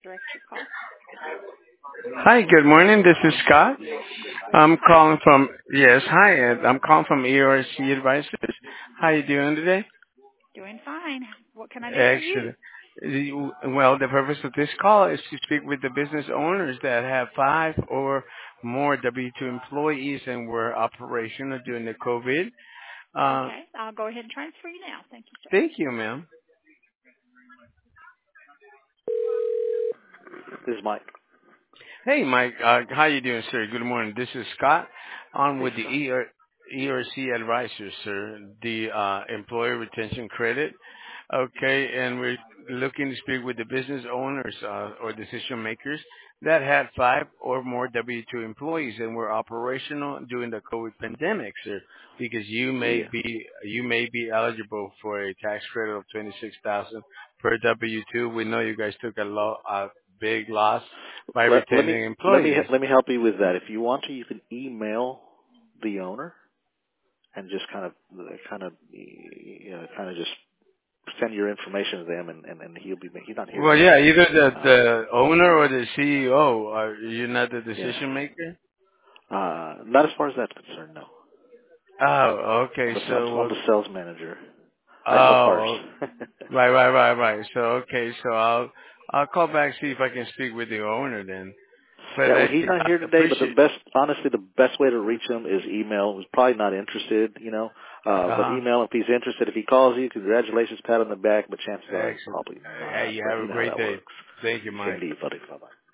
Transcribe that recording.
direct your call. Hi, good morning. This is Scott. I'm Hi. calling from hi, Ed. I'm calling from ERC Advisors. How you doing today? Doing fine. What can I do for you? Excellent. Well, the purpose of this call is to speak with the business owners that have 5 or more W-2 employees and were operational during the COVID. Uh, Okay. I'll go ahead and transfer you now. Thank you, sir. Thank you, ma'am. This is Mike. Hey, Mike. How you doing, sir? Good morning. This is Scott. On Hey, with the Scott. ERC Advisors, sir. The Employee Retention Credit. Okay, and we're looking to speak with the business owners or decision makers that had 5 or more W-2 employees and were operational during the COVID pandemic, sir. Because Yeah. you may be eligible for a tax credit of 26,000 per W-2. We know you guys took a big loss by Let me retaining employees. let me help you with that. If you want to, you can email the owner and just kind of just send your information to them, and he's not here Well, yeah, today. either Uh, the owner or the CEO. Are you not the yeah. decision maker? Not as far as that's concerned, no. Oh, okay. I'm the sales manager. I sell parts. Oh, right. So, okay, so I'll call back see if I can speak with the owner then. But Yeah, well, he's not I here today, but appreciate. honestly, the best way to reach him is email. He's probably not interested. But email him if he's interested. If he calls you, congratulations, pat on the back, but chances are he's Excellent. probably Hey, not. you But have you a know how great that day. works. Thank you, Same Mike. to you, buddy. Bye-bye.